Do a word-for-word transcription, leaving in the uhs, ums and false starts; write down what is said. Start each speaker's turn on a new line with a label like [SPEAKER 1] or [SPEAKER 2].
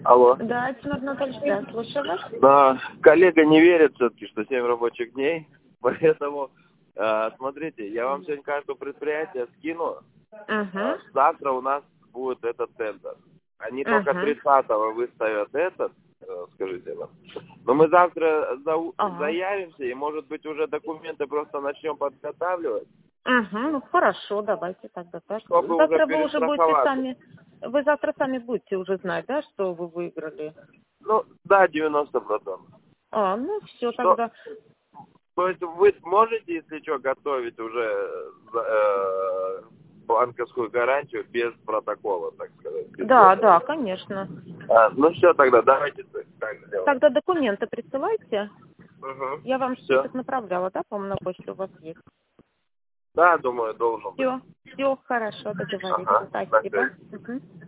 [SPEAKER 1] Алло.
[SPEAKER 2] Да, Тимур Анатольевич, да, слушаю вас.
[SPEAKER 1] Да, коллега не верит все-таки, что семь рабочих дней, поэтому, э, смотрите, я вам сегодня карту предприятия скину.
[SPEAKER 2] Ага.
[SPEAKER 1] Завтра у нас будет этот тендер. Они
[SPEAKER 2] Ага.
[SPEAKER 1] только тридцатого выставят этот, э, скажите вам. Но мы завтра за-
[SPEAKER 2] Ага.
[SPEAKER 1] заявимся, и, может быть, уже документы просто начнем подготавливать.
[SPEAKER 2] Ага, ну хорошо, давайте тогда так.
[SPEAKER 1] Чтобы
[SPEAKER 2] Завтра
[SPEAKER 1] уже
[SPEAKER 2] вы уже будете
[SPEAKER 1] перестраховаться.
[SPEAKER 2] сами, вы завтра сами будете уже знать, да, что вы выиграли.
[SPEAKER 1] Ну, да, девяносто процентов.
[SPEAKER 2] А, ну все
[SPEAKER 1] Что,
[SPEAKER 2] тогда.
[SPEAKER 1] то есть вы можете, если что, готовить уже э, банковскую гарантию без протокола, так сказать? Без
[SPEAKER 2] Да,
[SPEAKER 1] этого?
[SPEAKER 2] да, конечно.
[SPEAKER 1] А, ну все, тогда давайте так сделаем.
[SPEAKER 2] Тогда документы присылайте.
[SPEAKER 1] Угу.
[SPEAKER 2] Я вам
[SPEAKER 1] Все.
[SPEAKER 2] список направляла, да, по-моему, на почту у вас есть.
[SPEAKER 1] Да, думаю, должен быть.
[SPEAKER 2] Все, все хорошо, договорились.
[SPEAKER 1] Ага,
[SPEAKER 2] Спасибо.
[SPEAKER 1] так.
[SPEAKER 2] Мгм.